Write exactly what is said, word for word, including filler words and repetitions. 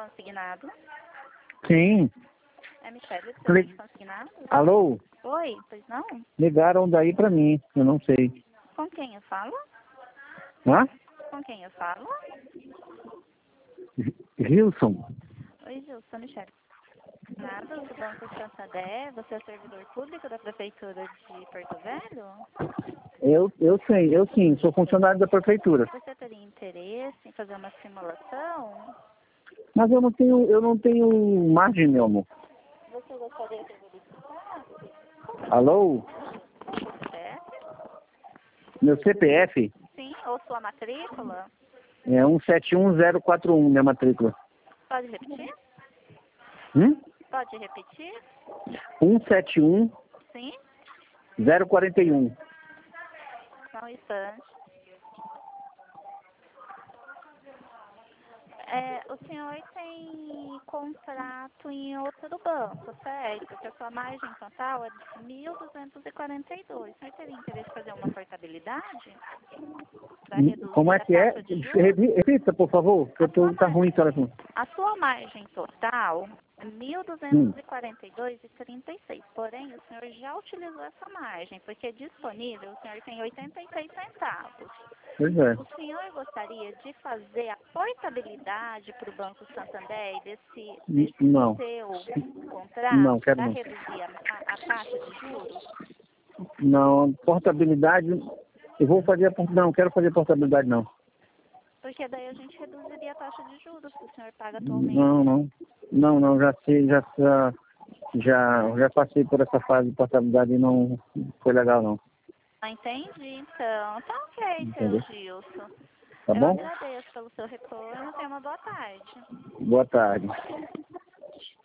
consignado? Sim. É Michele do Falei- serviço consignado? Alô? Oi, pois não? Ligaram daí pra mim, eu não sei. Com quem eu falo? Hã? Com quem eu falo? Gilson? Oi, Gilson, Michele. Nada do Banco Santander, você é servidor público da Prefeitura de Porto Velho? Eu, eu sei, eu sim, sou funcionário da prefeitura. Você teria interesse em fazer uma simulação? Mas eu não tenho, eu não tenho margem, meu amor. Você gostaria de verificar? Alô? C P F? Meu C P F Sim, ou sua matrícula? é um sete um zero quatro um, minha matrícula. Pode repetir? Hum? Pode repetir? um sete um Sim? zero quatro um. Só um instante. É, o senhor tem contrato em outro banco, certo? Porque a sua margem total é de mil duzentos e quarenta e dois. O senhor teria interesse em fazer uma portabilidade? Para reduzir Como é a que é? taxa de juros? Repi- Repita, por favor, que A eu tô, sua, tá mar... ruim o telefone. a sua margem total é mil Hum. duzentos e quarenta e dois vírgula trinta e seis. Porém, o senhor já utilizou essa margem, porque disponível o senhor tem oitenta e seis centavos. Pois é. O senhor gostaria de fazer a portabilidade para o Banco Santander desse, N- desse Não. seu Não, contrato quero para não. reduzir a, a- a taxa de juros? Não, portabilidade, eu vou fazer a por- não, quero fazer portabilidade não. Porque daí a gente reduziria a taxa de juros que o senhor paga atualmente. Não, não. Não, não, já sei, já já já, já passei por essa fase de portabilidade e não foi legal não. Ah, entendi, então. Tá ok, Entendeu? seu Gilson. Tá Eu bom? agradeço pelo seu retorno. Tenha uma boa tarde. Boa tarde.